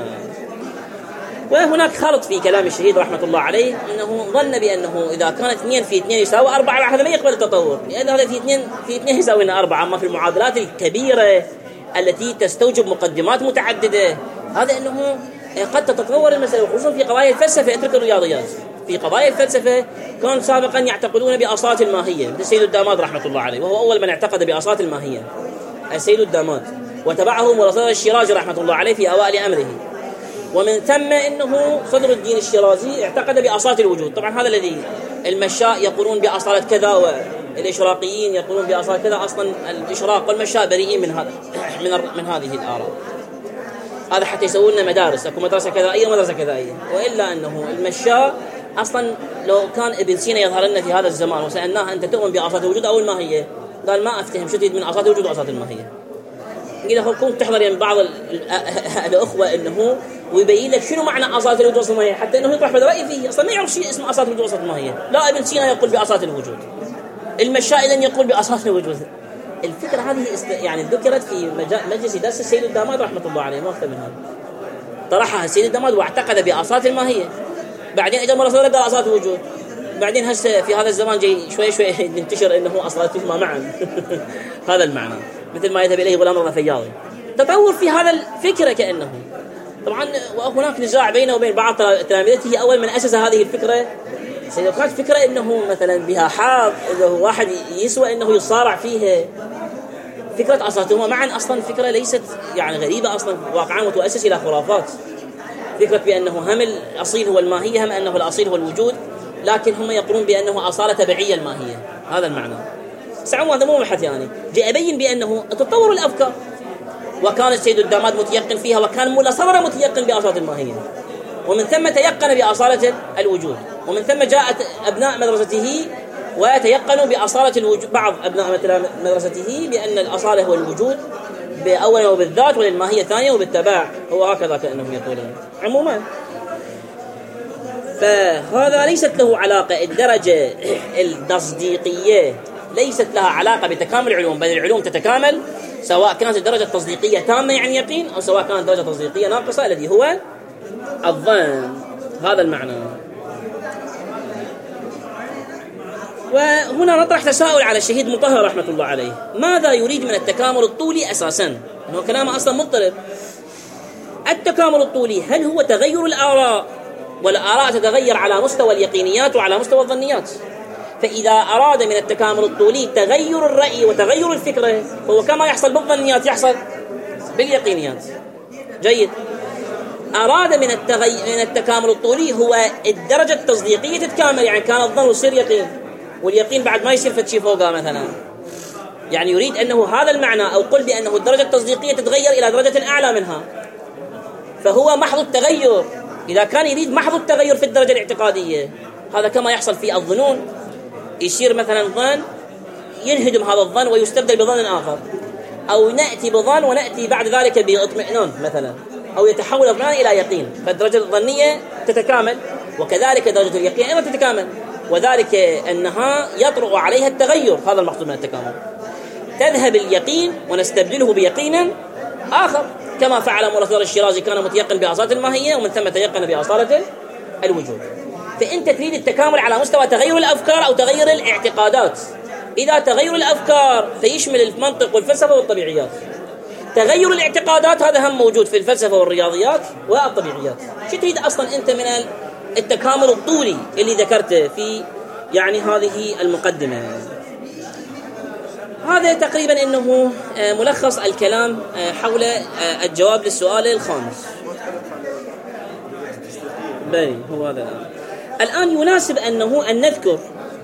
Speaker 1: وهناك خلط في كلام الشهيد رحمة الله عليه أنه ظن بأنه إذا كانت اثنين في اثنين يساوي أربعة هذا ما يقبل التطور، لأن هذا في اثنين في اثنين يساوي أربعة. أما في المعادلات الكبيرة التي تستوجب مقدمات متعددة هذا أنه قد تتطور المسألة، خصوصا في قضايا الفلسفة. اترك الرياضيات، في قضايا الفلسفة كان سابقا يعتقدون بأصالة الماهية، مثل السيد الداماد رحمة الله عليه، وهو أول من اعتقد بأصالة الماهية السيد الداماد، وتبعه مرصد الشيرازي رحمة الله عليه في أوائل أمره. ومن ثم إنه صدر الدين الشيرازي اعتقد بأصالة الوجود. طبعا هذا الذي المشاء يقولون بأصالة كذا والإشراقيين يقولون بأصالة كذا، أصلا الإشراق والمشاء بريئين من هذا من من هذه الآراء. هذا حتى يسوون لنا مدارس، أكو مدرسة كذائية ومدرسة كذائية، وإلا أنه المشاء أصلا لو كان ابن سينا يظهر لنا في هذا الزمان وسألناه أنت تؤمن بأصالة الوجود أو الماهية، قال ما أفتهم شو تريد من أصالة الوجود وأصالة الماهية. إذا كنت تحضر يعني بعض الأخوة إنه ويبين لك شنو معنى أصالة الوجود وأصالة الماهية، حتى إنه يطرح برأي فيه أصلا ما يعرف شيء اسمه أصالة الوجود وأصالة الماهية. لا ابن سينا يقول بأصالة الوجود، المشاء إذن يقول بأصالة الوجود. الفكرة هذه يعني ذكرت في مجلس درس السيد الداماد رحمة الله عليه، ما أكثر من هذا. طرحها السيد الداماد واعتقد بأصالة الماهية، بعدين إجا مرة صدر قال أصالة الوجود، بعدين هسه في هذا الزمان جاي شوي شوي ينتشر إنه أصالتهما معا. هذا المعنى، مثل ما يذهب إليه غلام رضا فياضي. تطور في هذا الفكرة كأنه طبعا وهناك نزاع بينه وبين بعض تلامذته أول من أسس هذه الفكرة. لو كانت فكرة أنه مثلا بها حظ إذا واحد يسوى أنه يصارع فيها، فكرة أساطهم معا أصلا فكرة ليست يعني غريبة أصلا واقعا وتؤسس إلى خرافات. فكرة بأنه هم الأصيل هو الماهية، هم أنه الأصيل هو الوجود، لكن هم يقولون بأنه أصالة تبعية الماهية. هذا المعنى. سعوا هذا مو بحث يعني جاء أبين بأنه تطور الأفكار، وكان السيد الداماد متيقن فيها، وكان مولا صبر متيقن بأصالة الماهية، ومن ثم تيقن بأصالة الوجود، ومن ثم جاءت أبناء مدرسته ويتيقنوا بأصالة الوجود. بعض أبناء مدرسته بأن الأصالة هو الوجود بأولا وبالذات، وللماهية ثانية وبالتبع. هو هكذا كأنهم يقولون. عموما فهذا ليست له علاقة، الدرجة التصديقية ليست لها علاقة بتكامل العلوم، بل العلوم تتكامل سواء كانت الدرجة التصديقية تامة يعني يقين، أو سواء كانت الدرجة التصديقية ناقصة الذي هو الظن. هذا المعنى. وهنا نطرح تساؤل على الشهيد مطهر رحمة الله عليه، ماذا يريد من التكامل الطولي أساسا؟ إنه كلامه أصلا مضطرب. التكامل الطولي هل هو تغير الآراء؟ والآراء تتغير على مستوى اليقينيات وعلى مستوى الظنيات. فإذا أراد من التكامل الطولي تغير الرأي وتغير الفكرة، فهو كما يحصل بالظنيات يحصل باليقينيات. جيد. أراد من, التغي... من التكامل الطولي هو الدرجة التصديقية تتكامل، يعني كان الظن يصير يقين، واليقين بعد ما يصير فتشي فوقها مثلا. يعني يريد أنه هذا المعنى، أو قل بأنه الدرجة التصديقية تتغير إلى درجة أعلى منها، فهو محض التغير. إذا كان يريد محض التغير في الدرجة الاعتقادية، هذا كما يحصل في الظنون، يصير مثلا ظن ينهدم هذا الظن ويستبدل بظن آخر، أو نأتي بظن ونأتي بعد ذلك باطمئنان مثلا، أو يتحول الظن إلى يقين. فالدرجة الظنية تتكامل، وكذلك درجة اليقين أيضا تتكامل، وذلك أنها يطرأ عليها التغير. هذا المقصود من التكامل. تذهب اليقين ونستبدله بيقين آخر، كما فعل مولا الشيرازي، كان متيقن بأصالة الماهية ومن ثم تيقن بأصالة الوجود. فأنت تريد التكامل على مستوى تغير الأفكار أو تغير الاعتقادات. إذا تغير الأفكار فيشمل المنطق والفلسفة والطبيعيات. تغير الاعتقادات هذا هم موجود في الفلسفة والرياضيات والطبيعيات. شو تريد أصلا أنت من التكامل الطولي اللي ذكرته في يعني هذه المقدمة؟ هذا تقريبا إنه ملخص الكلام حول الجواب للسؤال الخامس. بني هو هذا الآن. الآن يناسب أنه أن نذكر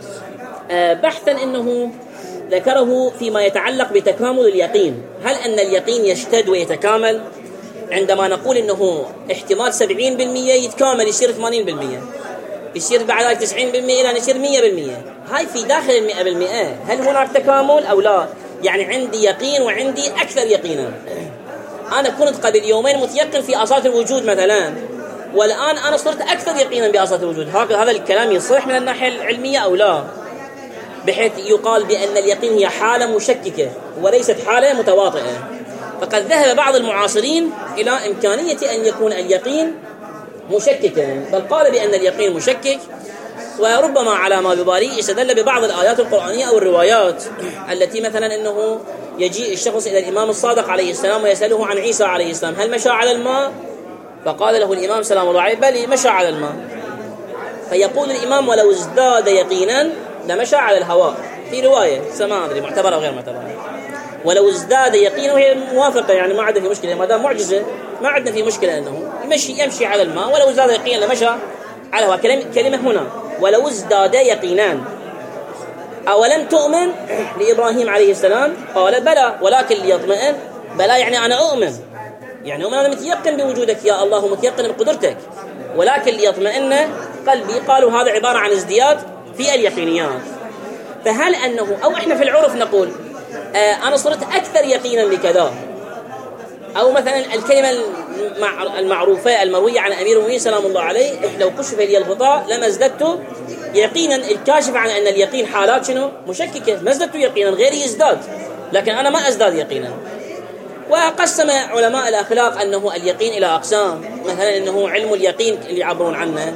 Speaker 1: بحثا أنه ذكره فيما يتعلق بتكامل اليقين. هل أن اليقين يشتد ويتكامل عندما نقول أنه احتمال سبعين بالمئة يتكامل يصير ثمانين بالمئة، يصير بعد ذلك تسعين بالمئة إلى يصير مئة بالمئة؟ هاي في داخل المئة بالمئة. هل هناك تكامل أو لا؟ يعني عندي يقين وعندي أكثر يقينا. أنا كنت قبل يومين متيقن في أصالة الوجود مثلا، والآن أنا صرت أكثر يقينا بأصالة الوجود. هذا الكلام يصح من الناحية العلمية أو لا؟ بحيث يقال بأن اليقين هي حالة مشككة وليست حالة متواطئة. فقد ذهب بعض المعاصرين إلى إمكانية أن يكون اليقين مشككا، بل قال بأن اليقين مشكك، وربما على ما ببالي استدل ببعض الآيات القرآنية أو الروايات التي مثلا أنه يجيء الشخص إلى الإمام الصادق عليه السلام ويسأله عن عيسى عليه السلام هل مشى على الماء؟ فقال له الإمام سلام الله عليه بل مشى على الماء. فيقول الإمام ولو ازداد يقينا لمشى على الهواء، في رواية سما أدري معتبرة أو غير معتبرة. ولو ازداد يقينه هي موافقة، يعني ما عندنا في مشكلة، ما دام معجزة ما عندنا في مشكلة أنه يمشي يمشي على الماء. ولو ازداد يقينا لمشى على الهواء. كلمة هنا ولو ازداد يقينان. أولم تؤمن لإبراهيم عليه السلام؟ قال بلى ولكن ليطمئن. بلى يعني أنا أؤمن، يعني أؤمن أنا متيقن بوجودك يا الله، متيقن بقدرتك، ولكن ليطمئن قلبي. قالوا هذا عبارة عن ازدياد في اليقينيات. فهل أنه أو إحنا في العرف نقول آه أنا صرت أكثر يقينا لكذا، أو مثلا الكلمة المعروفة المروية عن أمير المؤمنين سلام الله عليه لو كشف لي الغطاء لما ازددت يقينا. الكاشف عن أن اليقين حالات شنو مشككة، ما ازددت يقينا، غيري يزداد لكن أنا ما أزداد يقينا. وقسم علماء الأخلاق أنه اليقين إلى أقسام، مثلا أنه علم اليقين اللي يعبرون عنه،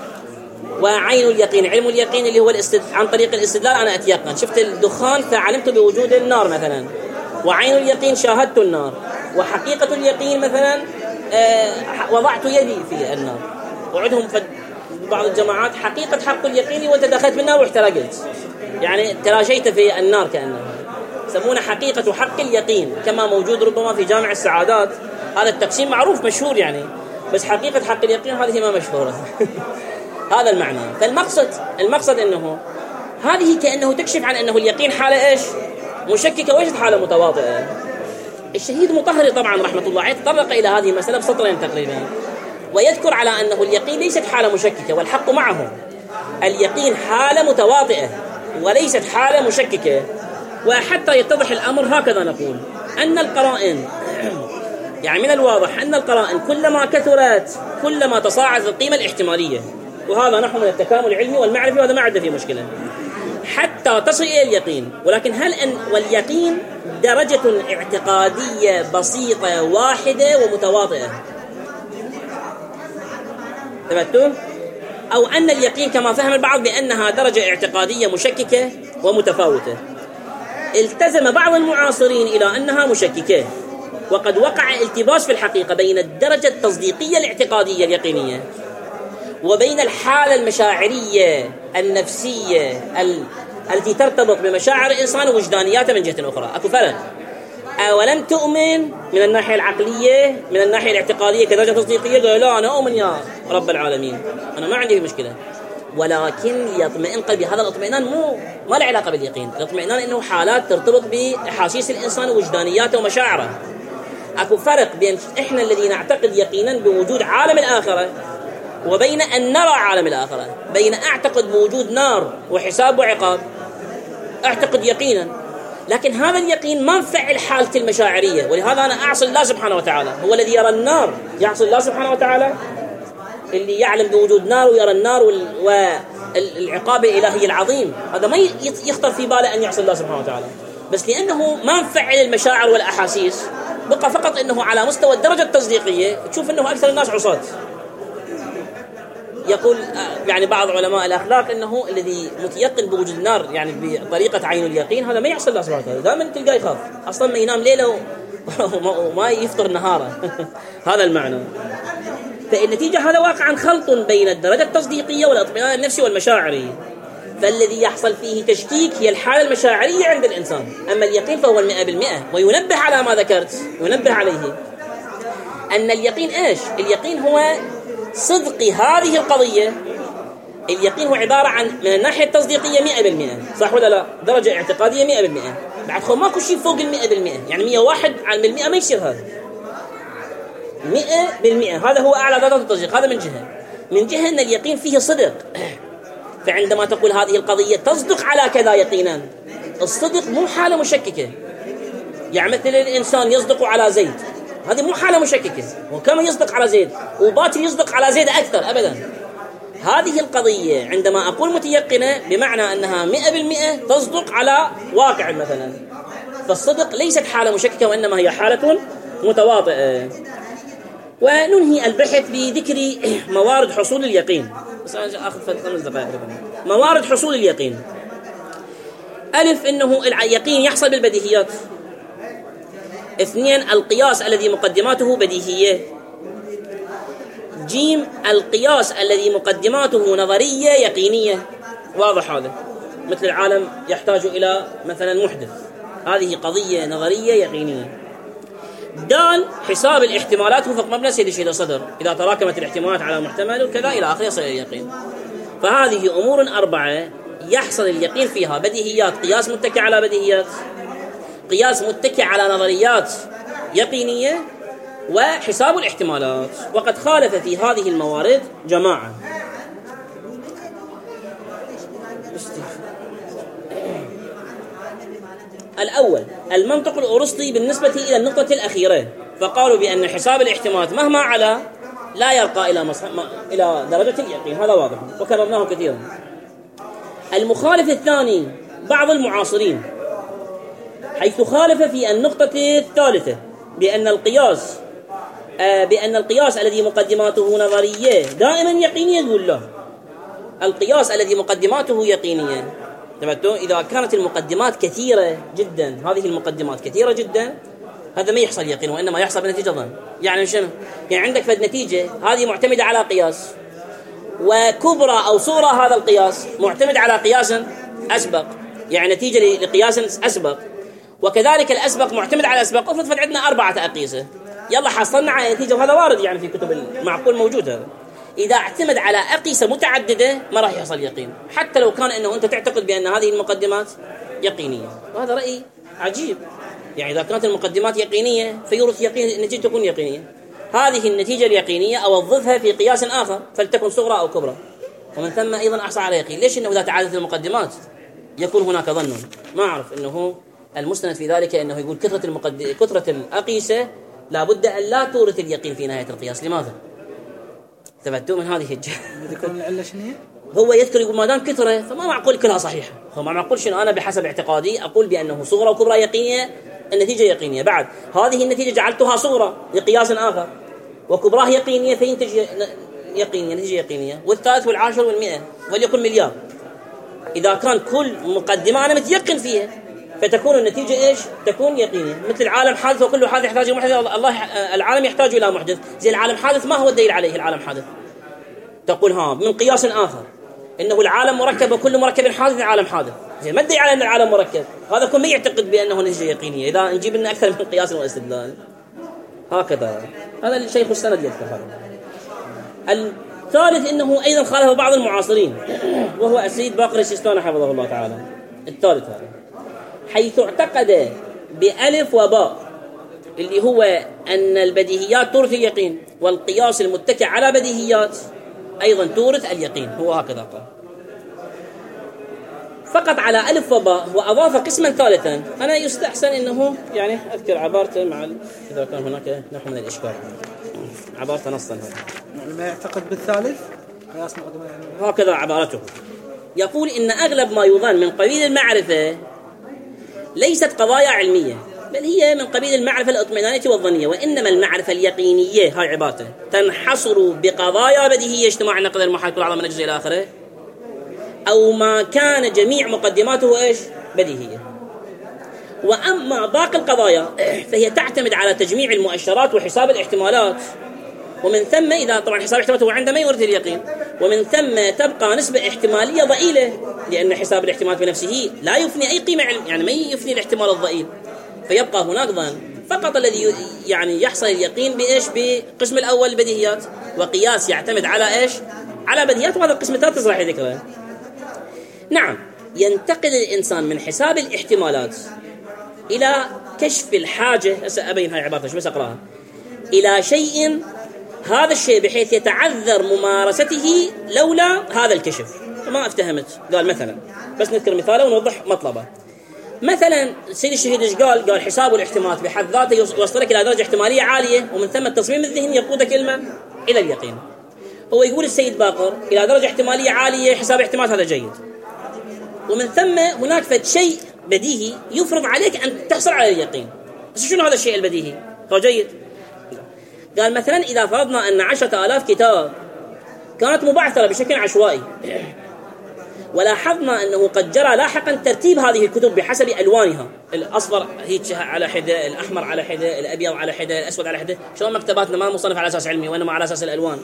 Speaker 1: وعين اليقين. علم اليقين اللي هو الاستد... عن طريق الاستدلال أنا أتيقن، شفت الدخان فعلمت بوجود النار مثلا. وعين اليقين شاهدت النار. وحقيقة اليقين مثلا آه وضعت يدي في النار. وعندهم بعض الجماعات حقيقة حق اليقين وانت دخلت بالنار واحترقت، يعني تلاشيت في النار كأنه يسمونه حقيقة حق اليقين، كما موجود ربما في جامع السعادات. هذا التقسيم معروف مشهور يعني، بس حقيقة حق اليقين هذه ما مشهورة. هذا المعنى. فالمقصد المقصد انه هذه كأنه تكشف عن انه اليقين حالة ايش؟ مشككة، وإيش حالة متواطئة. الشهيد مطهري طبعا رحمة الله عليه تطرق إلى هذه المسألة بسطرين تقريبا، ويذكر على أنه اليقين ليست حالة مشككة، والحق معه. اليقين حالة متواطئة وليست حالة مشككة. وحتى يتضح الأمر هكذا نقول أن القرائن، يعني من الواضح أن القرائن كلما كثرت كلما تصاعدت القيمة الاحتمالية، وهذا نحو من التكامل العلمي والمعرفي، وهذا ما عنده فيه مشكلة حتى تصل إلى اليقين. ولكن هل أن واليقين درجة اعتقادية بسيطة واحدة ومتواطئة، ثبتوا؟ أو أن اليقين كما فهم البعض بأنها درجة اعتقادية مشككة ومتفاوتة. التزم بعض المعاصرين إلى أنها مشككة، وقد وقع التباس في الحقيقة بين الدرجة التصديقية الاعتقادية اليقينية وبين الحالة المشاعرية النفسية التي ترتبط بمشاعر الإنسان ووجدانياته من جهة أخرى. أكو فرق. أولم تؤمن من الناحية العقلية، من الناحية الاعتقادية كدرجة تصديقية، قال لا أنا أؤمن يا رب العالمين، أنا ما عندي مشكلة، ولكن يطمئن قلبي. هذا الاطمئنان مو ما له علاقة باليقين. الاطمئنان إنه حالات ترتبط بأحاسيس الإنسان ووجدانياته ومشاعره. أكو فرق بين إحنا الذين نعتقد يقينا بوجود عالم الآخرة وبين أن نرى عالم الآخرة. بين أعتقد بوجود نار وحساب وعقاب، أعتقد يقينا، لكن هذا اليقين ما نفعل حالة المشاعرية. ولهذا أنا أعصي الله سبحانه وتعالى. هو الذي يرى النار يعصي الله سبحانه وتعالى، اللي يعلم بوجود نار ويرى النار والعقاب الإلهي العظيم، هذا ما يخطر في باله أن يعصي الله سبحانه وتعالى. بس لأنه ما نفعل المشاعر والأحاسيس، بقى فقط أنه على مستوى الدرجة التصديقية تشوف أنه أكثر الناس عصاة. يقول يعني بعض علماء الأخلاق أنه الذي متيقن بوجود النار يعني بطريقة عين اليقين هذا ما يعصي الله سبحانه وتعالى، دائما تلقاه يخاف، أصلا ما ينام ليلة وما يفطر نهارا. هذا المعنى. فالنتيجة هذا واقعا خلط بين الدرجة التصديقية والاطمئنان النفسي والمشاعري. فالذي يحصل فيه تشكيك هي الحالة المشاعرية عند الإنسان، أما اليقين فهو المئة بالمئة. وينبه على ما ذكرت، ينبه عليه أن اليقين إيش؟ اليقين هو صدق هذه القضية. اليقين هو عبارة عن من الناحية التصديقية مئة بالمئة، صح ولا لا؟ درجة اعتقادية مئة بالمئة. بعد خو ماكو شيء فوق المئة بالمئة، يعني مئة واحد على المئة ما يصير هذا. مئة بالمئة هذا هو أعلى درجة التصديق. هذا من جهة. من جهة أن اليقين فيه صدق. فعندما تقول هذه القضية تصدق على كذا يقينا، الصدق مو حالة مشككة. يعني مثل الإنسان يصدق على زيد، هذه مو حالة مشككة، وكما يصدق على زيد وباطل يصدق على زيد أكثر أبدا. هذه القضية عندما أقول متيقنة بمعنى أنها مئة بالمئة تصدق على واقع مثلا، فالصدق ليست حالة مشككة وإنما هي حالة متواطئة. وننهي البحث بذكر موارد حصول اليقين. بس أنا أخذ خمس دقائق. موارد حصول اليقين: ألف إنه اليقين يحصل بالبديهيات. اثنين القياس الذي مقدماته بديهية. جيم القياس الذي مقدماته نظرية يقينية. واضح هذا، مثل العالم يحتاج إلى مثلا محدث، هذه قضية نظرية يقينية. دال حساب الاحتمالات وفق مبنى سيد الشيء صدر، إذا تراكمت الاحتمالات على محتمل وكذا إلى آخره يصل اليقين. فهذه أمور أربعة يحصل اليقين فيها: بديهيات، قياس متكئ على بديهيات، قياس متكئ على نظريات يقينية، وحساب الاحتمالات. وقد خالف في هذه الموارد جماعة. الأول المنطق الأرسطي بالنسبة إلى النقطة الأخيرة، فقالوا بأن حساب الاحتمالات مهما على لا يرقى إلى مصح... إلى درجة اليقين. هذا واضح وكررناه كثيرا. المخالف الثاني بعض المعاصرين، حيث خالف في النقطة الثالثة بأن القياس آه بأن القياس الذي مقدماته نظرية دائما يقينية. يقول له القياس الذي مقدماته يقينية. تمام؟ إذا كانت المقدمات كثيرة جدا، هذه المقدمات كثيرة جدا، هذا ما يحصل يقين، وإنما يحصل بنتيجة ظن. يعني شنو؟ يعني عندك فد نتيجة هذه معتمدة على قياس، وكبرى أو صورة هذا القياس معتمد على قياس أسبق، يعني نتيجة لقياس أسبق، وكذلك الأسبق معتمد على الأسبق. افرض فد عندنا أربعة أقيسة، يلا حصلنا على نتيجة، وهذا وارد يعني في كتب المعقول موجود هذا. إذا اعتمد على أقيسة متعددة ما راح يحصل يقين، حتى لو كان أنه أنت تعتقد بأن هذه المقدمات يقينية. وهذا رأي عجيب. يعني إذا كانت المقدمات يقينية فيورث يقين، النتيجة تكون يقينية. هذه النتيجة اليقينية أوظفها في قياس آخر فلتكن صغرى أو كبرى، ومن ثم أيضا أحصل على يقين. ليش؟ إنه إذا تعادلت المقدمات يكون هناك ظن. ما أعرف إنه المستند في ذلك إنه يقول كثرة المقد... كثرة الأقيسة لابد أن لا تورث اليقين في نهاية القياس. لماذا؟ ثبتوا من هذه الجهة.
Speaker 2: يكون العلة شنو؟
Speaker 1: هو يذكر يقول ما دام كثرة فما معقول كلها صحيحة. هو ما معقول شنو؟ أنا بحسب اعتقادي أقول بأنه صغرى وكبرى يقينية، النتيجة يقينية. بعد هذه النتيجة جعلتها صغرى لقياس آخر، وكبراه يقينية فينتج يقينية، نتيجة يقينية. والثالث والعاشر والمئة وليكن مليار. إذا كان كل مقدمة أنا متيقن فيها فتكون النتيجة إيش؟ تكون يقينية. مثل العالم حادث وكل حادث يحتاج إلى محدث. الله العالم يحتاج إلى محدث. زي العالم حادث، ما هو الدليل عليه العالم حادث؟ تقول ها من قياس آخر إنه العالم مركب وكل مركب حادث العالم حادث. زي ما الدليل على أن العالم مركب؟ هذا كل ما يعتقد بأنه نتيجة يقينية. إذا نجيب لنا أكثر من قياس واستدلال هكذا. هذا الشيخ السند يذكر هذا. الثالث إنه أيضا خالف بعض المعاصرين، وهو السيد باقر السيستاني حفظه الله تعالى. الثالث هذا حيث اعتقد بألف وباء اللي هو أن البديهيات تورث اليقين، والقياس المتكئ على بديهيات أيضا تورث اليقين. هو هكذا قال فقط على ألف وباء، وأضاف قسما ثالثا. أنا يستحسن أنه يعني أذكر عبارته مع ال... إذا كان هناك نوع من الإشكال عبارته نصا هذا.
Speaker 2: يعني ما يعتقد بالثالث قياس مقدمة يعني.
Speaker 1: هكذا عبارته. يقول إن أغلب ما يظن من قبيل المعرفة ليست قضايا علمية، بل هي من قبيل المعرفة الاطمئنانية والظنية، وإنما المعرفة اليقينية هاي عبارته تنحصر بقضايا بديهية اجتماع النقد المحال كل عظم من الجزء إلى آخره، أو ما كان جميع مقدماته إيش؟ بديهية. وأما باقي القضايا فهي تعتمد على تجميع المؤشرات وحساب الاحتمالات، ومن ثم إذا طبعا حساب الاحتمالات هو عندما يورث اليقين، ومن ثم تبقى نسبة احتمالية ضئيلة، لأن حساب الاحتمال بنفسه لا يفني أي قيمة، يعني ما يفني الاحتمال الضئيل، فيبقى هناك ظن. فقط الذي يعني يحصل اليقين بإيش؟ بقسم الأول البديهيات، وقياس يعتمد على إيش؟ على بديهيات، وهذا القسم الثالث راح ذكره. نعم، ينتقل الإنسان من حساب الاحتمالات إلى كشف الحاجة. أبين هاي عبارة شو بس أقرأها. إلى شيء، هذا الشيء بحيث يتعذر ممارسته لولا هذا الكشف. ما افتهمت. قال مثلا، بس نذكر مثاله ونوضح مطلبه. مثلا سيد الشهيد ايش قال؟ قال حساب الاحتمالات بحد ذاته يوصلك إلى درجة احتمالية عالية، ومن ثم التصميم الذهني يقودك كلمة إلى اليقين. هو يقول السيد باقر إلى درجة احتمالية عالية حساب احتمالات هذا جيد، ومن ثم هناك فد شيء بديهي يفرض عليك أن تحصل على اليقين. بس شنو هذا الشيء البديهي؟ هو جيد. قال مثلا إذا فرضنا أن عشرة آلاف كتاب كانت مبعثرة بشكل عشوائي، ولاحظنا أنه قد جرى لاحقا ترتيب هذه الكتب بحسب ألوانها، الأصفر هيك على حدة، الأحمر على حدة، الأبيض على حدة، الأسود على حدة. شلون مكتباتنا ما مصنف على أساس علمي وإنما على أساس الألوان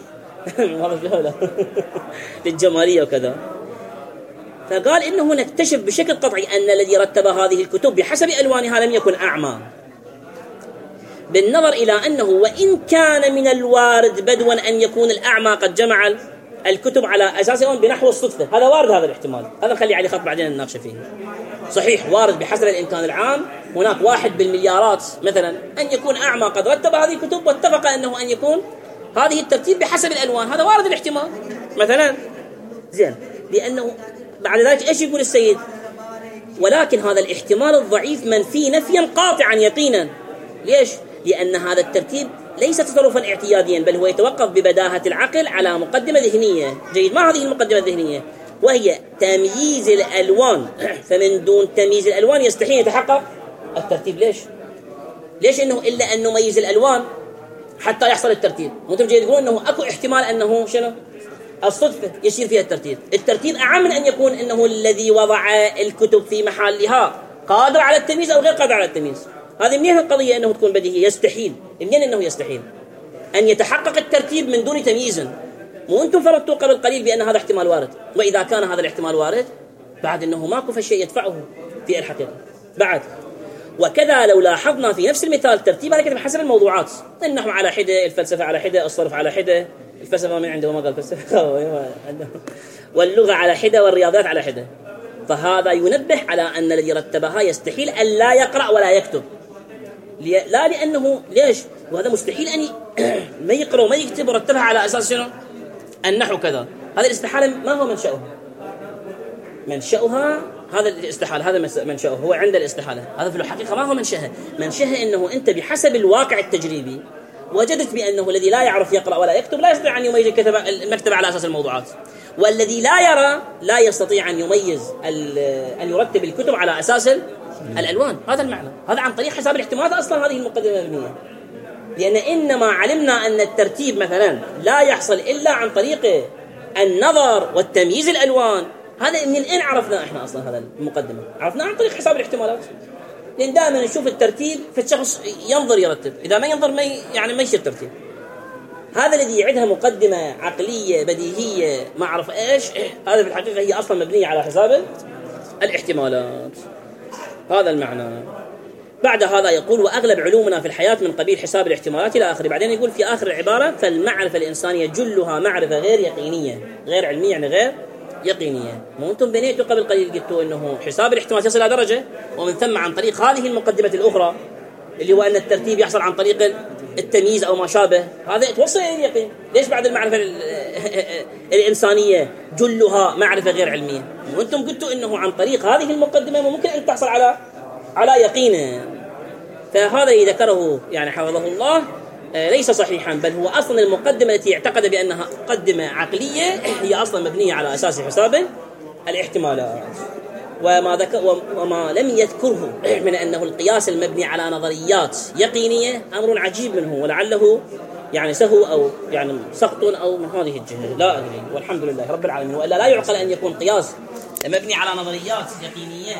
Speaker 1: للجمالية وكذا. فقال إنه نكتشف بشكل قطعي أن الذي رتب هذه الكتب بحسب ألوانها لم يكن أعمى، بالنظر إلى أنه وإن كان من الوارد بدوا أن يكون الأعمى قد جمع الكتب على أساسهم بنحو الصدفة. هذا وارد، هذا الاحتمال، هذا نخلي عليه خط بعدين نناقش فيه. صحيح وارد بحسب الإمكان العام، هناك واحد بالمليارات مثلا أن يكون أعمى قد رتب هذه الكتب واتفق أنه أن يكون هذه الترتيب بحسب الألوان. هذا وارد الاحتمال مثلا. زين، لأنه بعد ذلك إيش يقول السيد؟ ولكن هذا الاحتمال الضعيف منفي نفيا قاطعا يقينا. ليش؟ لأن هذا الترتيب ليس تصرفا اعتياديا، بل هو يتوقف ببداهة العقل على مقدمة ذهنية. جيد، ما هذه المقدمة الذهنية؟ وهي تمييز الألوان. فمن دون تمييز الألوان يستحيل يتحقق الترتيب. ليش؟ ليش إنه إلا أن نميز الألوان حتى يحصل الترتيب؟ وانتم جاي تقولون أنه أكو احتمال أنه شنو؟ الصدفة يصير فيها الترتيب. الترتيب أعم من أن يكون أنه الذي وضع الكتب في محلها قادر على التمييز أو غير قادر على التمييز. هذه منين القضية أنه تكون بديهية؟ يستحيل. منين أنه يستحيل أن يتحقق الترتيب من دون تمييز؟ مو أنتم فرضتوا قبل قليل بأن هذا احتمال وارد، وإذا كان هذا الاحتمال وارد بعد أنه ماكو فشيء يدفعه في الحقيقة بعد. وكذا لو لاحظنا في نفس المثال ترتيب هذا بحسب الموضوعات، النحو على حدة، الفلسفة على حدة، الصرف على حدة، الفلسفة من عنده ما قال فلسفة واللغة على حدة والرياضيات على حدة، فهذا ينبه على أن الذي رتبها يستحيل أن لا يقرأ ولا يكتب. لا لأنه ليش؟ وهذا مستحيل أن ما يقرأ وما يكتب ورتبها على أساس شنو؟ النحو كذا. هذا الاستحالة ما هو منشأها؟ منشأها هذا الاستحالة، هذا منشأه هو عند الاستحالة. هذا في الحقيقة ما هو منشأها. منشأها أنه أنت بحسب الواقع التجريبي وجدت بأنه الذي لا يعرف يقرأ ولا يكتب لا يستطيع أن يميز المكتبة على أساس الموضوعات، والذي لا يرى لا يستطيع أن يميز أن يرتب الكتب على أساس الألوان. هذا المعنى. هذا عن طريق حساب الاحتمالات أصلا هذه المقدمة المبنية، لأن إنما علمنا أن الترتيب مثلا لا يحصل إلا عن طريق النظر والتمييز الألوان. هذا من الآن عرفنا إحنا أصلا هذا المقدمة، عرفنا عن طريق حساب الاحتمالات، لأن دائما نشوف الترتيب فالشخص ينظر يرتب، إذا ما ينظر ما يعني ما يصير ترتيب. هذا الذي يعدها مقدمة عقلية بديهية ما أعرف إيش، هذا في الحقيقة هي أصلا مبنية على حساب الاحتمالات. هذا المعنى. بعد هذا يقول وأغلب علومنا في الحياة من قبيل حساب الاحتمالات إلى آخره. بعدين يقول في آخر العبارة فالمعرفة الإنسانية جلها معرفة غير يقينية، غير علمية يعني غير يقينية. مو أنتم بنيتوا قبل قليل قلتوا إنه حساب الاحتمالات يصل إلى درجة، ومن ثم عن طريق هذه المقدمة الأخرى اللي هو أن الترتيب يحصل عن طريق التمييز أو ما شابه، هذا توصل إلى اليقين. ليش بعد المعرفة الإنسانية جلها معرفة غير علمية؟ وأنتم قلتوا إنه عن طريق هذه المقدمة ممكن أن تحصل على على يقين. فهذا الذي ذكره يعني حفظه الله ليس صحيحا، بل هو أصلا المقدمة التي اعتقد بأنها مقدمة عقلية هي أصلا مبنية على أساس حساب الاحتمالات. وما ذكر وما لم يذكره من أنه القياس المبني على نظريات يقينية أمر عجيب منه، ولعله يعني سهو أو يعني سقط أو من هذه الجهة، لا أدري، والحمد لله رب العالمين. وإلا لا يعقل أن يكون قياس مبني على نظريات يقينية